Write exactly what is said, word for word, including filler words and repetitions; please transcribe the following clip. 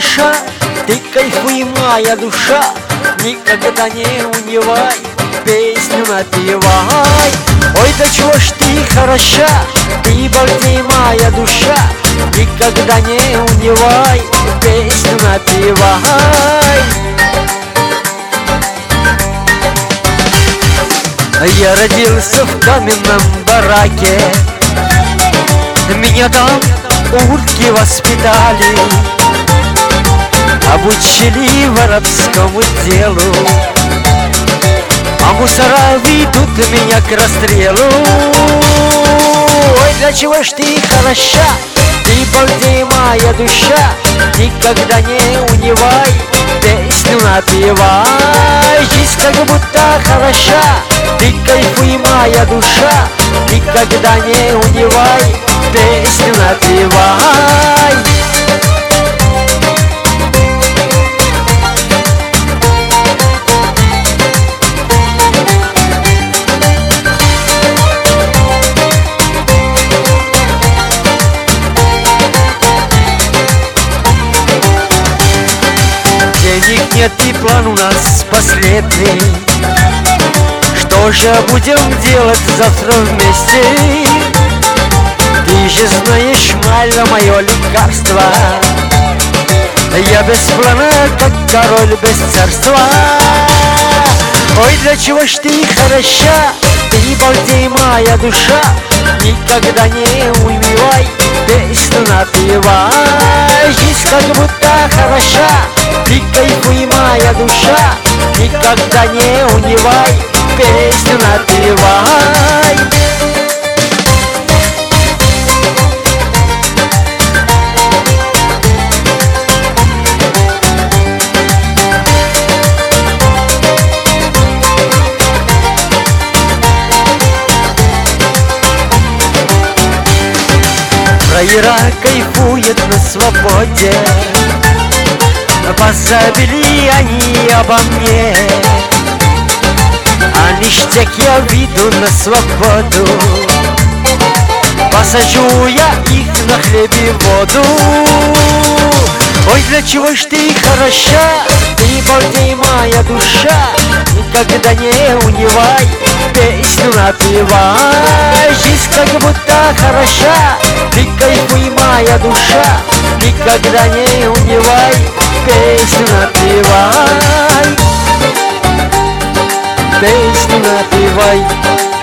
хороша, ты кайфуй, моя душа, никогда не унывай, песню напевай. Ой, да чего ж ты хороша, ты балдей, моя душа, никогда не унывай, песню напевай. Я родился в каменном бараке, меня там урки воспитали, обучили воровскому делу, а мусора ведут меня к расстрелу. Ой, для чего ж ты хороша, ты балдей, моя душа, никогда не унывай, песню напевай. Жизнь как будто хороша, ты кайфуй, моя душа, никогда не унывай, песню напевай. Денег нет и план у нас последний, что же будем делать завтра вместе? Ты же знаешь, мало мое лекарство, я без плана, как король без царства. Ой, для чего ж ты хороша, ты балдей, моя душа, никогда не унывай, песню напевай. Жизнь как будто хороша, ты кайфуй, моя душа, никогда не унывай, песню напевай. Фраера кайфует на свободе, позабили они обо мне, а ништяк я выйду на свободу, посажу я их на хлеб и воду. Ой, для чего ж ты хороша, ты балдей, моя душа, никогда не унывай, песню напевай. Жизнь как будто хороша, ты кайфуй, моя душа, никогда не унывай, песню напевай, песню напевай.